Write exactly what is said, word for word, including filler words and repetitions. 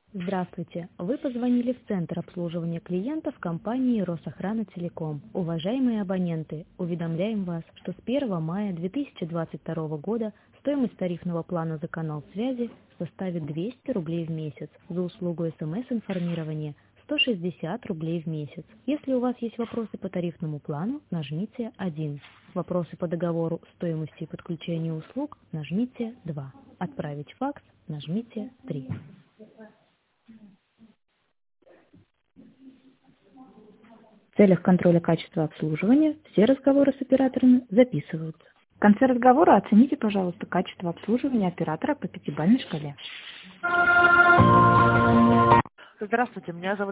Здравствуйте! Вы позвонили в Центр обслуживания клиентов компании Росохрана Телеком. Уважаемые абоненты, уведомляем вас, что с первого мая две тысячи двадцать второго года стоимость тарифного плана за канал связи составит двести рублей в месяц, за услугу смс-информирования сто шестьдесят рублей в месяц. Если у вас есть вопросы по тарифному плану, нажмите один. Вопросы по договору стоимости и подключению услуг, нажмите два. Отправить факс, нажмите три. В целях контроля качества обслуживания все разговоры с операторами записываются. В конце разговора оцените, пожалуйста, качество обслуживания оператора по пятибалльной шкале. Здравствуйте, меня зовут